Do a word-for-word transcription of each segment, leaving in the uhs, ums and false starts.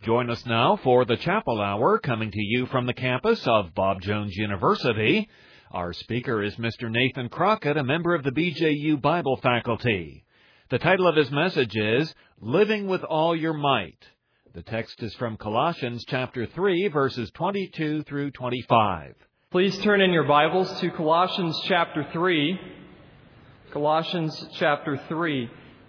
Join us now for the Chapel Hour, coming to you from the campus of Bob Jones University. Our speaker is Mister Nathan Crockett, a member of the B J U Bible faculty. The title of his message is Living with All Your Might. The text is from Colossians chapter three, verses twenty-two through twenty-five. Please turn in your Bibles to Colossians chapter three. Colossians chapter three.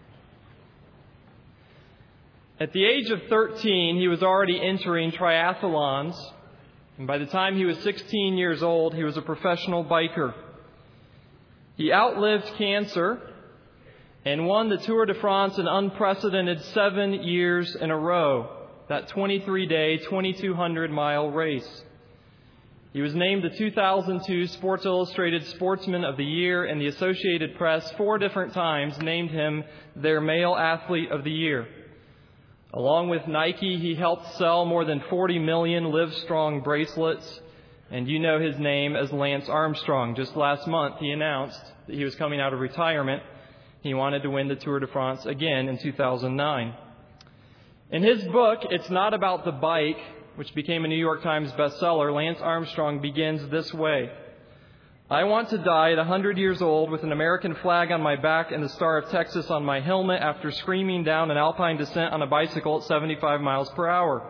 At the age of thirteen, he was already entering triathlons, and by the time he was sixteen years old, he was a professional biker. He outlived cancer and won the Tour de France an unprecedented seven years in a row, that twenty-three day, twenty-two hundred mile race. He was named the two thousand two Sports Illustrated Sportsman of the Year, and the Associated Press four different times named him their Male Athlete of the Year. Along with Nike, he helped sell more than forty million Livestrong bracelets, and you know his name as Lance Armstrong. Just last month, he announced that he was coming out of retirement. He wanted to win the Tour de France again in two thousand nine. In his book, It's Not About the Bike, which became a New York Times bestseller, Lance Armstrong begins this way. I want to die at one hundred years old with an American flag on my back and the Star of Texas on my helmet after screaming down an alpine descent on a bicycle at seventy-five miles per hour.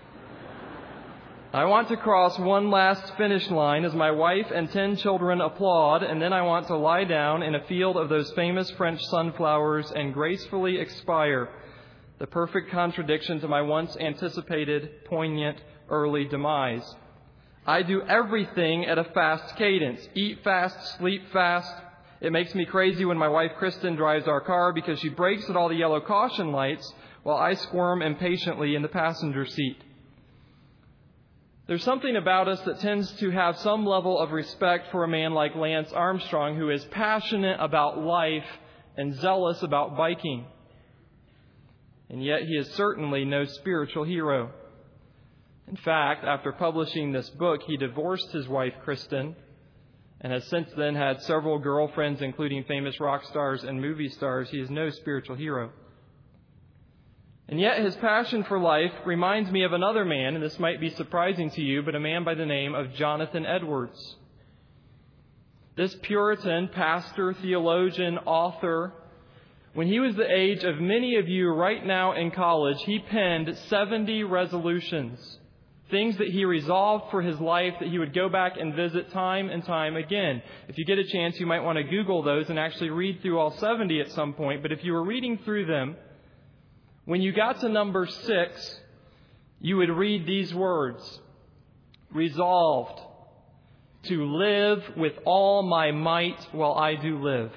I want to cross one last finish line as my wife and ten children applaud, and then I want to lie down in a field of those famous French sunflowers and gracefully expire, the perfect contradiction to my once anticipated, poignant, early demise. I do everything at a fast cadence. Eat fast, sleep fast. It makes me crazy when my wife Kristen drives our car because she brakes at all the yellow caution lights while I squirm impatiently in the passenger seat. There's something about us that tends to have some level of respect for a man like Lance Armstrong, who is passionate about life and zealous about biking. And yet he is certainly no spiritual hero. In fact, after publishing this book, he divorced his wife, Kristen, and has since then had several girlfriends, including famous rock stars and movie stars. He is no spiritual hero. And yet his passion for life reminds me of another man, and this might be surprising to you, but a man by the name of Jonathan Edwards. This Puritan, pastor, theologian, author, when he was the age of many of you right now in college, he penned seventy resolutions. Things that he resolved for his life that he would go back and visit time and time again. If you get a chance, you might want to Google those and actually read through all seventy at some point. But if you were reading through them, when you got to number six, you would read these words: resolved to live with all my might while I do live.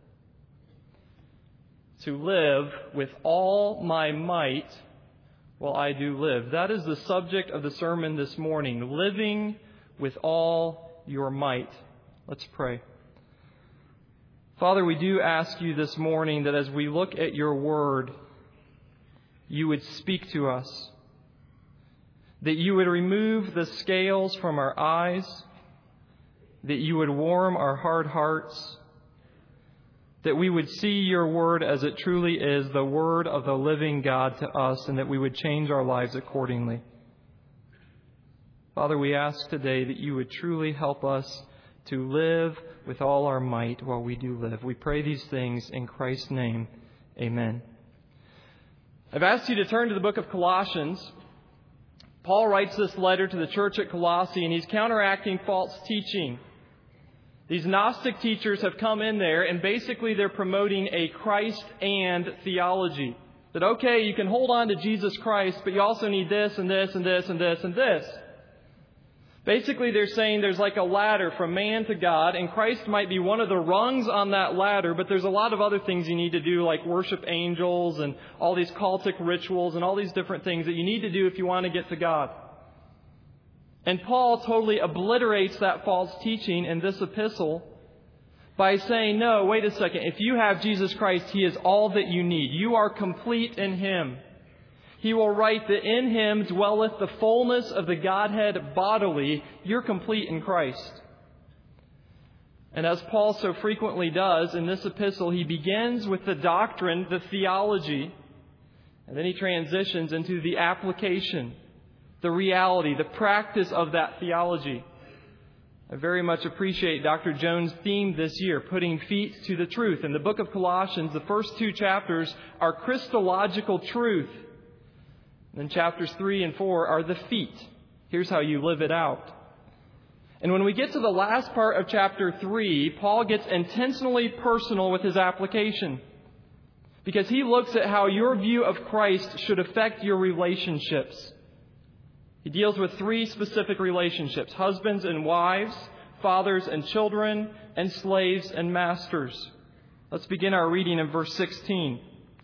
To live with all my might while I do live. That is the subject of the sermon this morning. Living with all your might. Let's pray. Father, we do ask you this morning that as we look at your word, you would speak to us. That you would remove the scales from our eyes. That you would warm our hard hearts. That we would see your word as it truly is, the word of the living God to us, and that we would change our lives accordingly. Father, we ask today that you would truly help us to live with all our might while we do live. We pray these things in Christ's name. Amen. I've asked you to turn to the book of Colossians. Paul writes this letter to the church at Colossae, and he's counteracting false teaching. These Gnostic teachers have come in there, and basically they're promoting a Christ and theology. That, okay, you can hold on to Jesus Christ, but you also need this and this and this and this and this. Basically, they're saying there's like a ladder from man to God, and Christ might be one of the rungs on that ladder, but there's a lot of other things you need to do, like worship angels and all these cultic rituals and all these different things that you need to do if you want to get to God. And Paul totally obliterates that false teaching in this epistle by saying, no, wait a second. If you have Jesus Christ, He is all that you need. You are complete in Him. He will write that in Him dwelleth the fullness of the Godhead bodily. You're complete in Christ. And as Paul so frequently does in this epistle, he begins with the doctrine, the theology. And then he transitions into the application, the reality, the practice of that theology. I very much appreciate Doctor Jones' theme this year, putting feet to the truth. In the book of Colossians, the first two chapters are Christological truth. And then chapters three and four are the feet. Here's how you live it out. And when we get to the last part of chapter three, Paul gets intentionally personal with his application, because he looks at how your view of Christ should affect your relationships. He deals with three specific relationships: husbands and wives, fathers and children, and slaves and masters. Let's begin our reading in verse sixteen.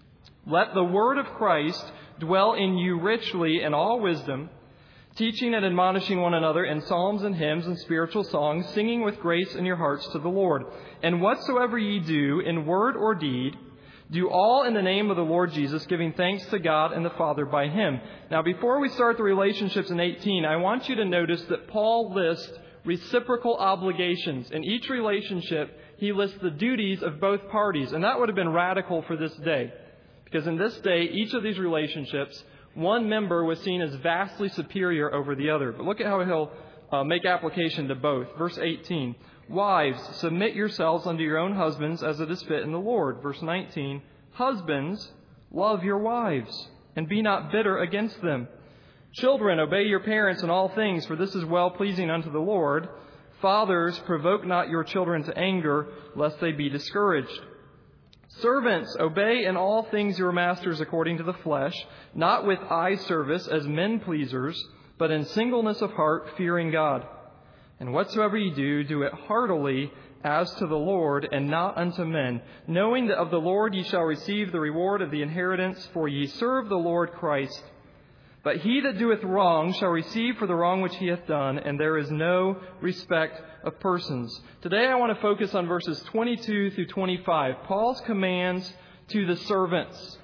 Let the word of Christ dwell in you richly in all wisdom, teaching and admonishing one another in psalms and hymns and spiritual songs, singing with grace in your hearts to the Lord. And whatsoever ye do in word or deed, do all in the name of the Lord Jesus, giving thanks to God and the Father by Him. Now, before we start the relationships in eighteen, I want you to notice that Paul lists reciprocal obligations. In each relationship, he lists the duties of both parties. And that would have been radical for this day, because in this day, each of these relationships, one member was seen as vastly superior over the other. But look at how he'll uh, make application to both. Verse eighteen. Wives, submit yourselves unto your own husbands as it is fit in the Lord. Verse nineteen. Husbands, love your wives, and be not bitter against them. Children, obey your parents in all things, for this is well-pleasing unto the Lord. Fathers, provoke not your children to anger, lest they be discouraged. Servants, obey in all things your masters according to the flesh, not with eye service as men pleasers, but in singleness of heart, fearing God. And whatsoever ye do, do it heartily as to the Lord, and not unto men, knowing that of the Lord ye shall receive the reward of the inheritance, for ye serve the Lord Christ. But he that doeth wrong shall receive for the wrong which he hath done, and there is no respect of persons. Today I want to focus on verses twenty-two through twenty-five, Paul's commands to the servants.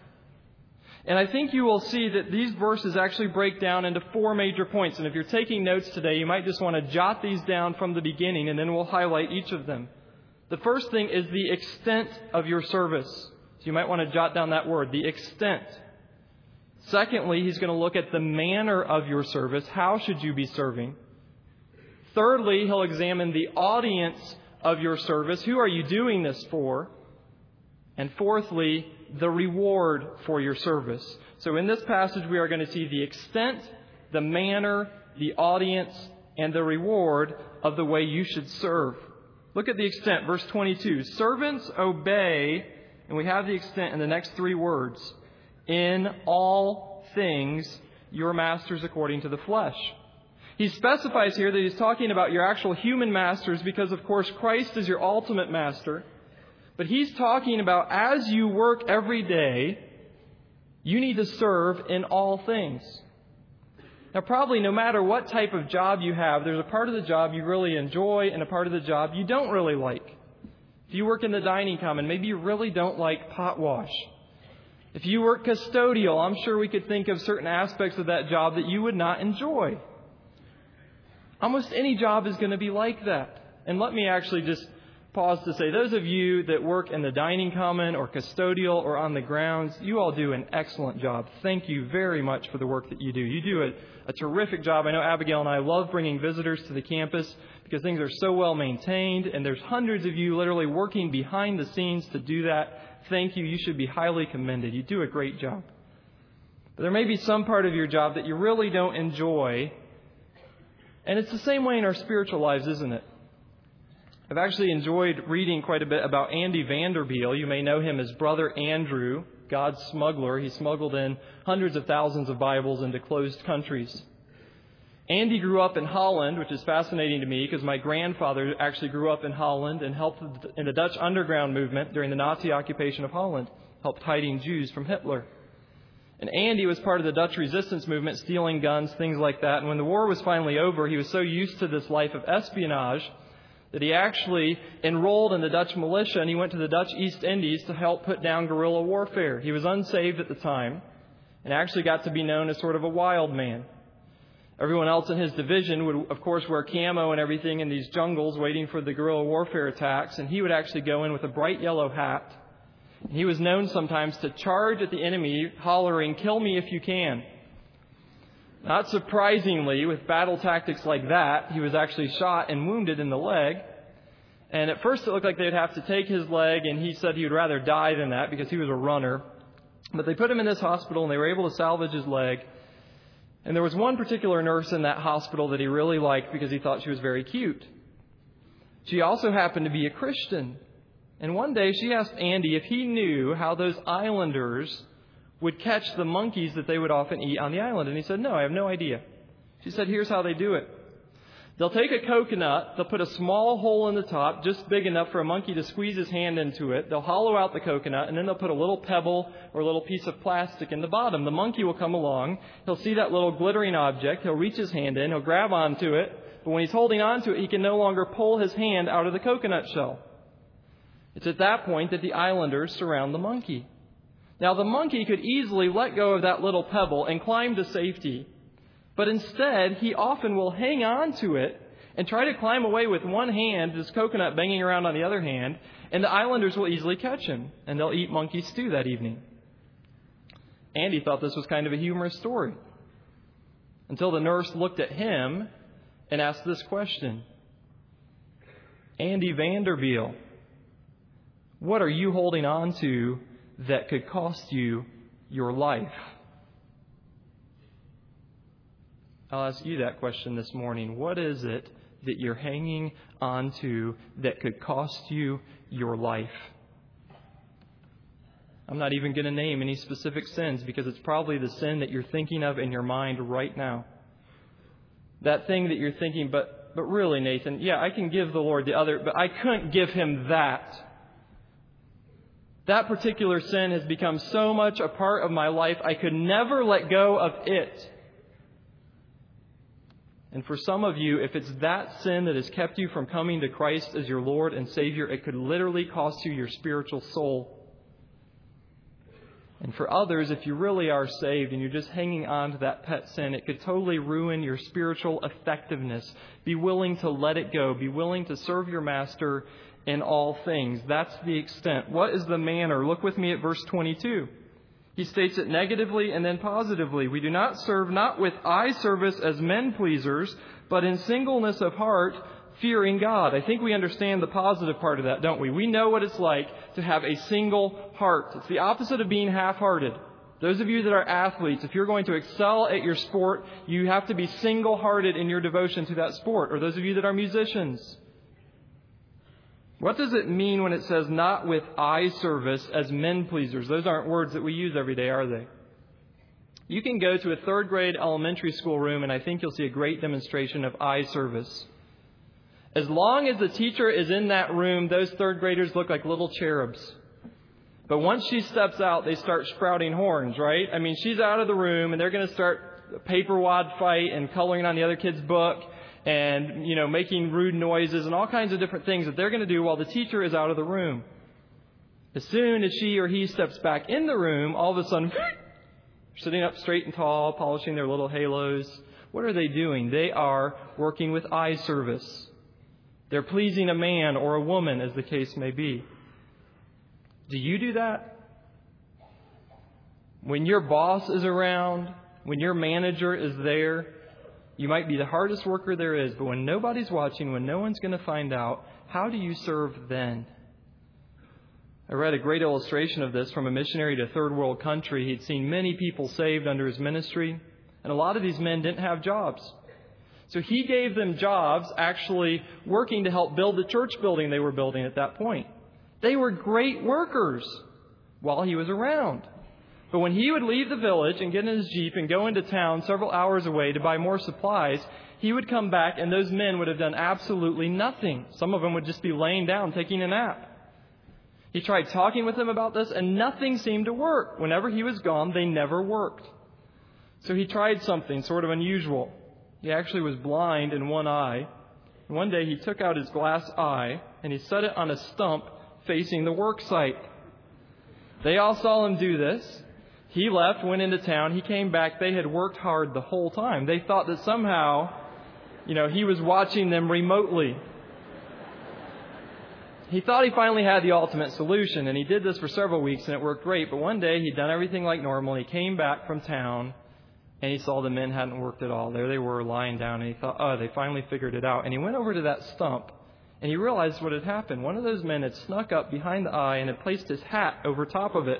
And I think you will see that these verses actually break down into four major points. And if you're taking notes today, you might just want to jot these down from the beginning, and then we'll highlight each of them. The first thing is the extent of your service. So you might want to jot down that word, the extent. Secondly, he's going to look at the manner of your service. How should you be serving? Thirdly, he'll examine the audience of your service. Who are you doing this for? And fourthly, the reward for your service. So in this passage, we are going to see the extent, the manner, the audience, and the reward of the way you should serve. Look at the extent, verse twenty-two. Servants, obey, and we have the extent in the next three words, in all things your masters according to the flesh. He specifies here that he's talking about your actual human masters because, of course, Christ is your ultimate master. But he's talking about as you work every day, you need to serve in all things. Now, probably no matter what type of job you have, there's a part of the job you really enjoy and a part of the job you don't really like. If you work in the dining common, maybe you really don't like pot wash. If you work custodial, I'm sure we could think of certain aspects of that job that you would not enjoy. Almost any job is going to be like that. And let me actually just pause to say, those of you that work in the dining common or custodial or on the grounds, you all do an excellent job. Thank you very much for the work that you do. You do a, a terrific job. I know Abigail and I love bringing visitors to the campus because things are so well maintained, and there's hundreds of you literally working behind the scenes to do that. Thank you. You should be highly commended. You do a great job. But there may be some part of your job that you really don't enjoy, and it's the same way in our spiritual lives, isn't it? I've actually enjoyed reading quite a bit about Andy Vanderbiel. You may know him as Brother Andrew, God's smuggler. He smuggled in hundreds of thousands of Bibles into closed countries. Andy grew up in Holland, which is fascinating to me because my grandfather actually grew up in Holland and helped in the Dutch underground movement during the Nazi occupation of Holland, helped hiding Jews from Hitler. And Andy was part of the Dutch resistance movement, stealing guns, things like that. And when the war was finally over, he was so used to this life of espionage that he actually enrolled in the Dutch militia, and he went to the Dutch East Indies to help put down guerrilla warfare. He was unsaved at the time and actually got to be known as sort of a wild man. Everyone else in his division would, of course, wear camo and everything in these jungles waiting for the guerrilla warfare attacks, and he would actually go in with a bright yellow hat He was known sometimes to charge at the enemy, hollering, "Kill me if you can." Not surprisingly, with battle tactics like that, he was actually shot and wounded in the leg. And at first it looked like they'd have to take his leg, and he said he would rather die than that because he was a runner. But they put him in this hospital, and they were able to salvage his leg. And there was one particular nurse in that hospital that he really liked because he thought she was very cute. She also happened to be a Christian. And one day she asked Andy if he knew how those islanders would catch the monkeys that they would often eat on the island. And he said, "No, I have no idea." She said, "Here's how they do it. They'll take a coconut, they'll put a small hole in the top, just big enough for a monkey to squeeze his hand into it. They'll hollow out the coconut, and then they'll put a little pebble or a little piece of plastic in the bottom. The monkey will come along. He'll see that little glittering object. He'll reach his hand in. He'll grab onto it. But when he's holding onto it, he can no longer pull his hand out of the coconut shell. It's at that point that the islanders surround the monkey. Now, the monkey could easily let go of that little pebble and climb to safety. But instead, he often will hang on to it and try to climb away with one hand, this coconut banging around on the other hand, and the islanders will easily catch him, and they'll eat monkey stew that evening. Andy thought this was kind of a humorous story, until the nurse looked at him and asked this question: "Andy Vanderbilt, what are you holding on to that could cost you your life?" I'll ask you that question this morning. What is it that you're hanging on to that could cost you your life? I'm not even going to name any specific sins because it's probably the sin that you're thinking of in your mind right now. That thing that you're thinking, but but really, Nathan, yeah, I can give the Lord the other, but I couldn't give Him that. That particular sin has become so much a part of my life, I could never let go of it. And for some of you, if it's that sin that has kept you from coming to Christ as your Lord and Savior, it could literally cost you your spiritual soul. And for others, if you really are saved and you're just hanging on to that pet sin, it could totally ruin your spiritual effectiveness. Be willing to let it go. Be willing to serve your Master in all things. That's the extent. What is the manner? Look with me at verse twenty-two. He states it negatively and then positively. "We do not serve not with eye service as men pleasers, but in singleness of heart, fearing God." I think we understand the positive part of that, don't we? We know what it's like to have a single heart. It's the opposite of being half-hearted. Those of you that are athletes, if you're going to excel at your sport, you have to be single-hearted in your devotion to that sport. Or those of you that are musicians. What does it mean when it says not with eye service as men pleasers? Those aren't words that we use every day, are they? You can go to a third grade elementary school room and I think you'll see a great demonstration of eye service. As long as the teacher is in that room, those third graders look like little cherubs. But once she steps out, they start sprouting horns, right? I mean, she's out of the room and they're going to start a paper wad fight and coloring on the other kid's book. And, you know, making rude noises and all kinds of different things that they're going to do while the teacher is out of the room. As soon as she or he steps back in the room, all of a sudden, sitting up straight and tall, polishing their little halos. What are they doing? They are working with eye service. They're pleasing a man or a woman, as the case may be. Do you do that? When your boss is around, when your manager is there, you might be the hardest worker there is, but when nobody's watching, when no one's going to find out, how do you serve then? I read a great illustration of this from a missionary to a third world country. He'd seen many people saved under his ministry, and a lot of these men didn't have jobs. So he gave them jobs actually working to help build the church building they were building at that point. They were great workers while he was around. But when he would leave the village and get in his Jeep and go into town several hours away to buy more supplies, he would come back and those men would have done absolutely nothing. Some of them would just be laying down taking a nap. He tried talking with them about this and nothing seemed to work. Whenever he was gone, they never worked. So he tried something sort of unusual. He actually was blind in one eye. And one day he took out his glass eye and he set it on a stump facing the work site. They all saw him do this. He left, went into town. He came back. They had worked hard the whole time. They thought that somehow, you know, he was watching them remotely. he thought he finally had the ultimate solution, and he did this for several weeks, and it worked great. But one day, he'd done everything like normal, and he came back from town, and he saw the men hadn't worked at all. There they were lying down, and he thought, oh, they finally figured it out. And he went over to that stump, and he realized what had happened. One of those men had snuck up behind the eye and had placed his hat over top of it.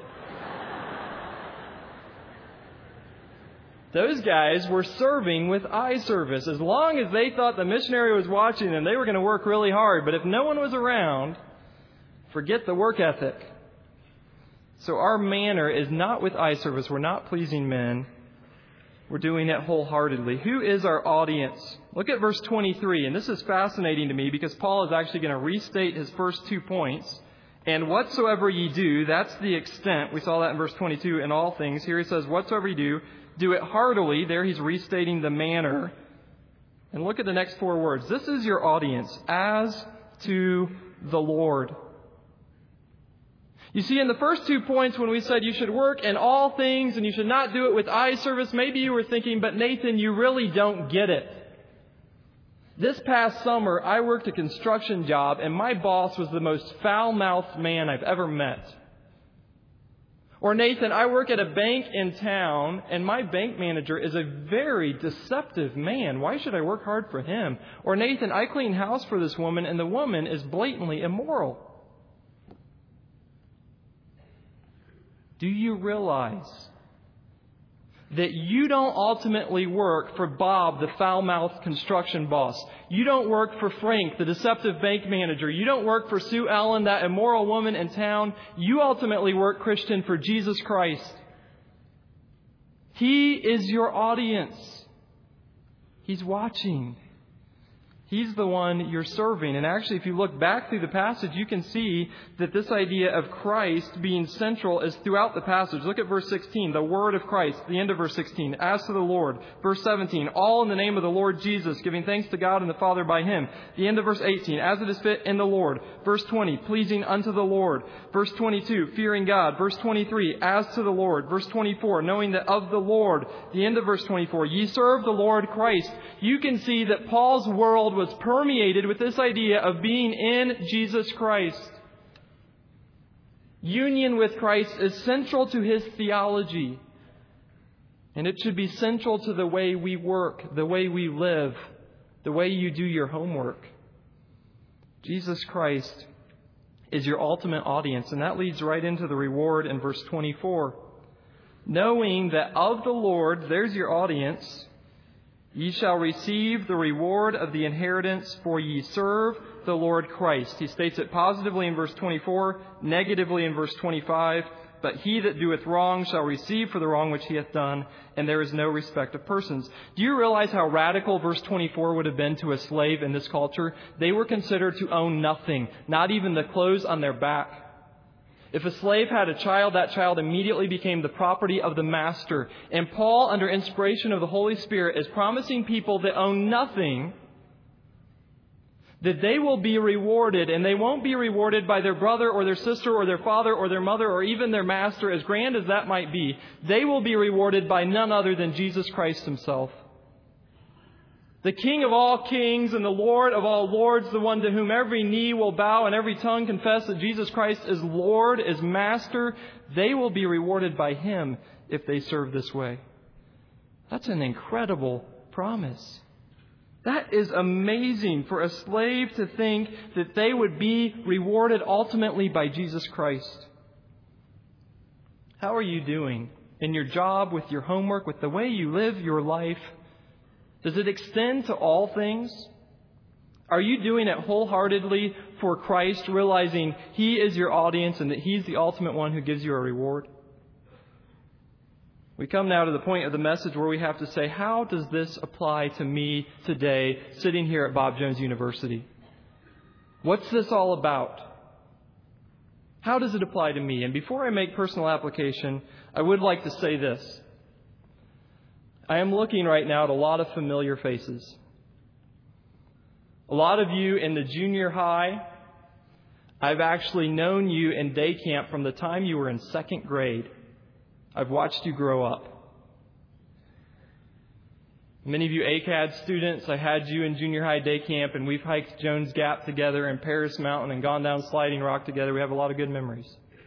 Those guys were serving with eye service. As long as they thought the missionary was watching them, they were going to work really hard. But if no one was around, forget the work ethic. So our manner is not with eye service. We're not pleasing men. We're doing it wholeheartedly. Who is our audience? Look at verse twenty-three. And this is fascinating to me because Paul is actually going to restate his first two points. And whatsoever ye do, that's the extent. We saw that in verse twenty-two, in all things. Here he says, whatsoever ye do, do it heartily. There he's restating the manner. And look at the next four words. This is your audience, as to the Lord. You see, in the first two points when we said you should work in all things and you should not do it with eye service, maybe you were thinking, but Nathan, you really don't get it. This past summer, I worked a construction job and my boss was the most foul-mouthed man I've ever met. Or Nathan, I work at a bank in town and my bank manager is a very deceptive man. Why should I work hard for him? Or Nathan, I clean house for this woman and the woman is blatantly immoral. Do you realize that you don't ultimately work for Bob, the foul-mouthed construction boss? You don't work for Frank, the deceptive bank manager. You don't work for Sue Ellen, that immoral woman in town. You ultimately work, Christian, for Jesus Christ. He is your audience. He's watching. He's the one you're serving. And actually, if you look back through the passage, you can see that this idea of Christ being central is throughout the passage. Look at verse sixteen, the word of Christ, the end of verse sixteen, as to the Lord. Verse seventeen, all in the name of the Lord Jesus, giving thanks to God and the Father by Him. The end of verse eighteen, as it is fit in the Lord. Verse twenty, pleasing unto the Lord. Verse twenty-two, fearing God. Verse twenty-three, as to the Lord. Verse twenty-four, knowing that of the Lord. The end of verse twenty-four, ye serve the Lord Christ. You can see that Paul's world was permeated with this idea of being in Jesus Christ. Union with Christ is central to his theology. And it should be central to the way we work, the way we live, the way you do your homework. Jesus Christ is your ultimate audience. And that leads right into the reward in verse twenty-four. Knowing that of the Lord, there's your audience, ye shall receive the reward of the inheritance, for ye serve the Lord Christ. He states it positively in verse twenty-four, negatively in verse twenty-five. But he that doeth wrong shall receive for the wrong which he hath done, and there is no respect of persons. Do you realize how radical verse twenty-four would have been to a slave in this culture? They were considered to own nothing, not even the clothes on their back. If a slave had a child, that child immediately became the property of the master. And Paul, under inspiration of the Holy Spirit, is promising people that own nothing that they will be rewarded. And they won't be rewarded by their brother or their sister or their father or their mother or even their master, as grand as that might be. They will be rewarded by none other than Jesus Christ Himself. The King of all kings and the Lord of all lords, the one to whom every knee will bow and every tongue confess that Jesus Christ is Lord, is Master, they will be rewarded by Him if they serve this way. That's an incredible promise. That is amazing for a slave to think that they would be rewarded ultimately by Jesus Christ. How are you doing in your job, with your homework, with the way you live your life? Does it extend to all things? Are you doing it wholeheartedly for Christ, realizing He is your audience and that He's the ultimate one who gives you a reward? We come now to the point of the message where we have to say, how does this apply to me today, sitting here at Bob Jones University? What's this all about? How does it apply to me? And before I make personal application, I would like to say this. I am looking right now at a lot of familiar faces. A lot of you in the junior high. I've actually known you in day camp from the time you were in second grade. I've watched you grow up. Many of you A C A D students, I had you in junior high day camp, and we've hiked Jones Gap together and Paris Mountain and gone down Sliding Rock together. We have a lot of good memories.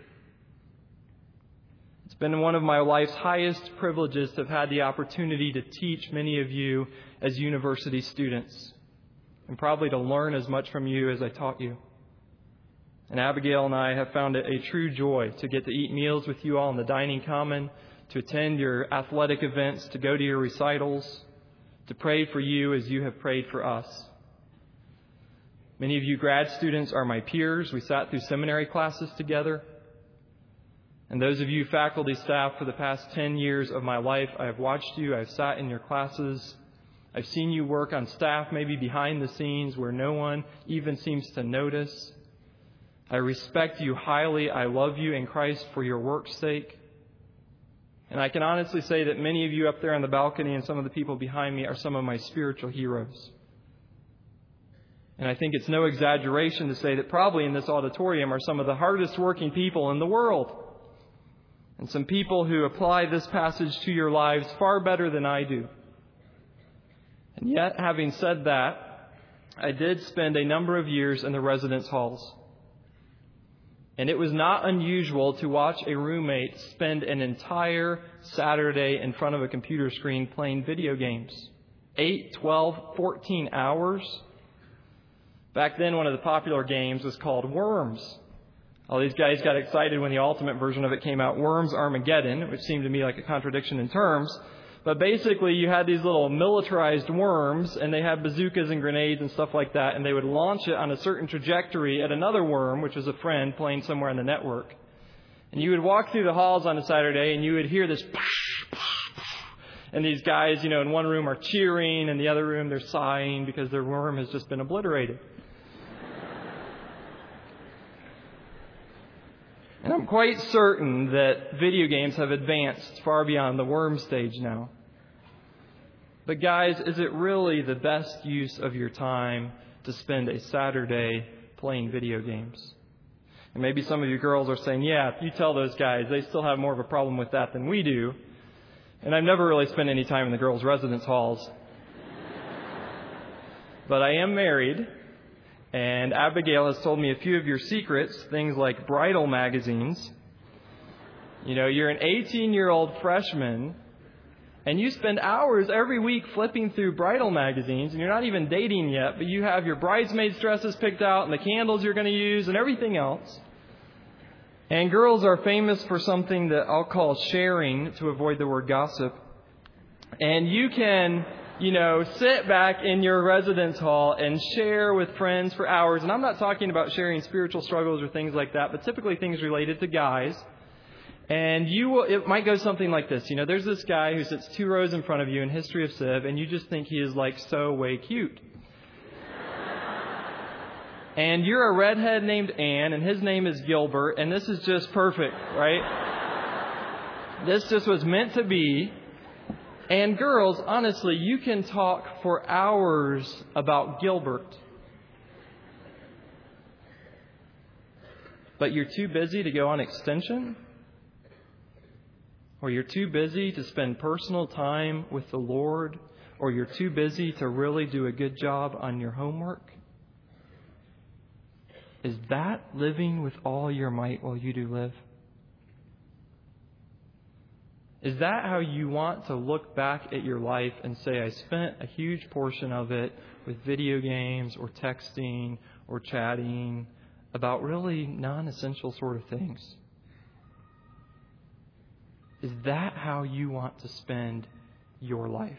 It's been one of my life's highest privileges to have had the opportunity to teach many of you as university students, and probably to learn as much from you as I taught you. And Abigail and I have found it a true joy to get to eat meals with you all in the dining common, to attend your athletic events, to go to your recitals, to pray for you as you have prayed for us. Many of you grad students are my peers. We sat through seminary classes together. And those of you faculty staff, for the past ten years of my life, I have watched you. I've sat in your classes. I've seen you work on staff, maybe behind the scenes where no one even seems to notice. I respect you highly. I love you in Christ for your work's sake. And I can honestly say that many of you up there on the balcony and some of the people behind me are some of my spiritual heroes. And I think it's no exaggeration to say that probably in this auditorium are some of the hardest working people in the world. And some people who apply this passage to your lives far better than I do. And yet, having said that, I did spend a number of years in the residence halls. And it was not unusual to watch a roommate spend an entire Saturday in front of a computer screen playing video games. eight, twelve, fourteen hours. Back then, one of the popular games was called Worms. All these guys got excited when the ultimate version of it came out, Worms Armageddon, which seemed to me like a contradiction in terms. But basically, you had these little militarized worms, and they had bazookas and grenades and stuff like that, and they would launch it on a certain trajectory at another worm, which was a friend playing somewhere on the network. And you would walk through the halls on a Saturday, and you would hear this, and these guys, you know, in one room are cheering, and the other room they're sighing because their worm has just been obliterated. And I'm quite certain that video games have advanced far beyond the worm stage now. But guys, is it really the best use of your time to spend a Saturday playing video games? And maybe some of you girls are saying, yeah, if you tell those guys, they still have more of a problem with that than we do. And I've never really spent any time in the girls' residence halls. But I am married, and Abigail has told me a few of your secrets, things like bridal magazines. You know, you're an eighteen-year-old freshman, and you spend hours every week flipping through bridal magazines, and you're not even dating yet, but you have your bridesmaids' dresses picked out and the candles you're going to use and everything else. And girls are famous for something that I'll call sharing, to avoid the word gossip. And you can, you know, sit back in your residence hall and share with friends for hours. And I'm not talking about sharing spiritual struggles or things like that, but typically things related to guys. And you will, it might go something like this. You know, there's this guy who sits two rows in front of you in History of Civ, and you just think he is like so way cute. And you're a redhead named Anne, and his name is Gilbert, and this is just perfect, right? This just was meant to be. And girls, honestly, you can talk for hours about Gilbert. But you're too busy to go on extension? Or you're too busy to spend personal time with the Lord? Or you're too busy to really do a good job on your homework? Is that living with all your might while you do live? Is that how you want to look back at your life and say, I spent a huge portion of it with video games or texting or chatting about really non-essential sort of things? Is that how you want to spend your life?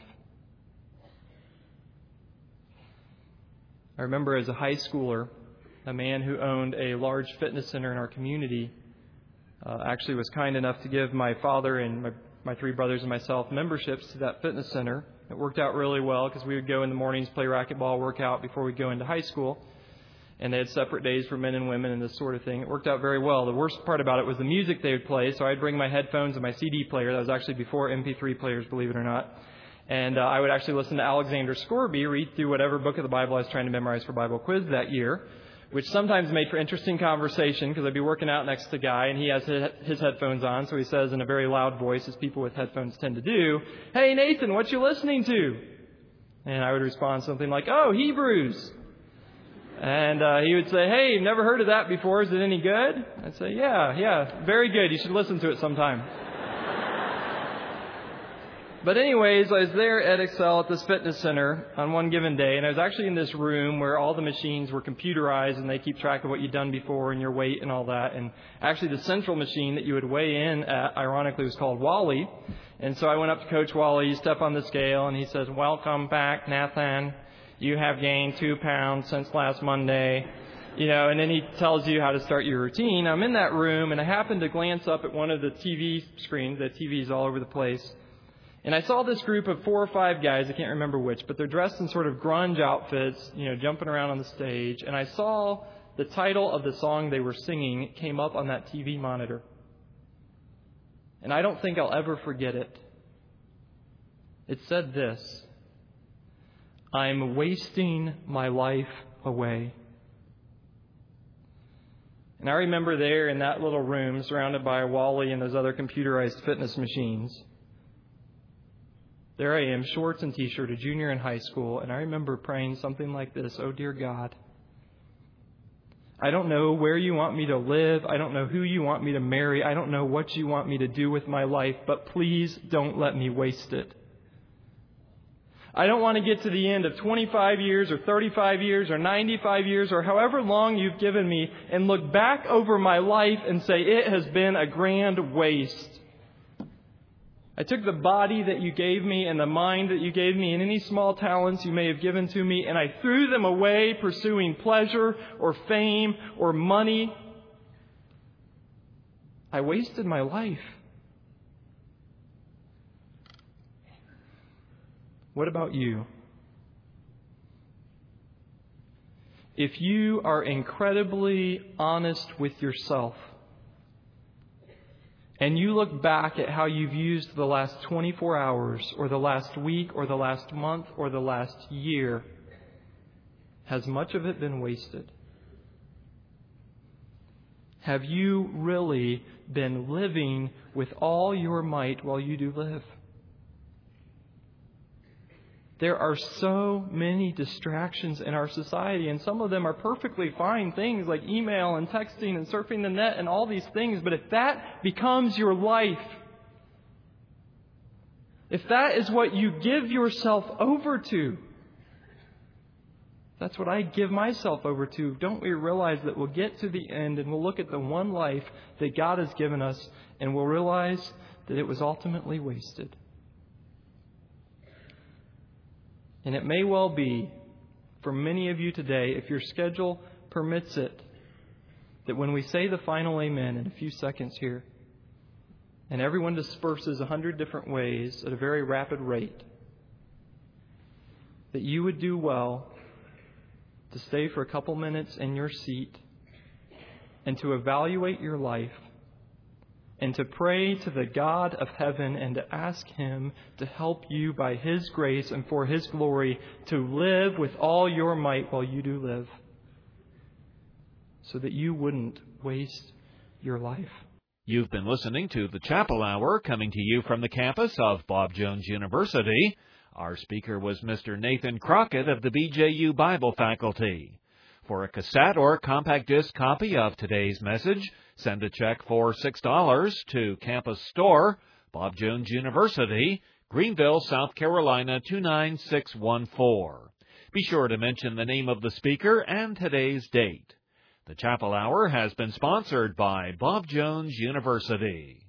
I remember as a high schooler, a man who owned a large fitness center in our community uh, actually was kind enough to give my father and my, my three brothers and myself memberships to that fitness center. It worked out really well because we would go in the mornings, play racquetball, work out before we'd go into high school. And they had separate days for men and women and this sort of thing. It worked out very well. The worst part about it was the music they would play. So I'd bring my headphones and my C D player. That was actually before M P three players, believe it or not. And uh, I would actually listen to Alexander Scourby read through whatever book of the Bible I was trying to memorize for Bible quiz that year, which sometimes made for interesting conversation because I'd be working out next to a guy and he has his headphones on. So he says in a very loud voice, as people with headphones tend to do, "Hey, Nathan, what you listening to?" And I would respond something like, oh, Hebrews. And uh, he would say, hey, never heard of that before. Is it any good? I'd say, yeah, yeah, very good. You should listen to it sometime. But anyways, I was there at Excel at this fitness center on one given day, and I was actually in this room where all the machines were computerized, and they keep track of what you've done before and your weight and all that. And actually the central machine that you would weigh in at, ironically, was called Wally. And so I went up to Coach Wally, step on the scale, and he says, welcome back, Nathan. You have gained two pounds since last Monday. You know, and then he tells you how to start your routine. I'm in that room, and I happened to glance up at one of the T V screens. The T V's all over the place. And I saw this group of four or five guys, I can't remember which, but they're dressed in sort of grunge outfits, you know, jumping around on the stage. And I saw the title of the song they were singing. It came up on that T V monitor. And I don't think I'll ever forget it. It said this: I'm wasting my life away. And I remember there in that little room, surrounded by Wally and those other computerized fitness machines, there I am, shorts and T-shirt, a junior in high school, and I remember praying something like this: oh, dear God, I don't know where you want me to live. I don't know who you want me to marry. I don't know what you want me to do with my life, but please don't let me waste it. I don't want to get to the end of twenty-five years or thirty-five years or ninety-five years or however long you've given me and look back over my life and say it has been a grand waste. I took the body that you gave me and the mind that you gave me and any small talents you may have given to me, and I threw them away pursuing pleasure or fame or money. I wasted my life. What about you? If you are incredibly honest with yourself, and you look back at how you've used the last twenty-four hours or the last week or the last month or the last year, has much of it been wasted? Have you really been living with all your might while you do live? There are so many distractions in our society, and some of them are perfectly fine things like email and texting and surfing the net and all these things. But if that becomes your life, if that is what you give yourself over to, that's what I give myself over to, don't we realize that we'll get to the end and we'll look at the one life that God has given us and we'll realize that it was ultimately wasted? And it may well be, for many of you today, if your schedule permits it, that when we say the final amen in a few seconds here, and everyone disperses a hundred different ways at a very rapid rate, that you would do well to stay for a couple minutes in your seat and to evaluate your life and to pray to the God of heaven and to ask Him to help you by His grace and for His glory to live with all your might while you do live, so that you wouldn't waste your life. You've been listening to the Chapel Hour, coming to you from the campus of Bob Jones University. Our speaker was Mister Nathan Crockett of the B J U Bible faculty. For a cassette or compact disc copy of today's message, send a check for six dollars to Campus Store, Bob Jones University, Greenville, South Carolina, two nine six one four. Be sure to mention the name of the speaker and today's date. The Chapel Hour has been sponsored by Bob Jones University.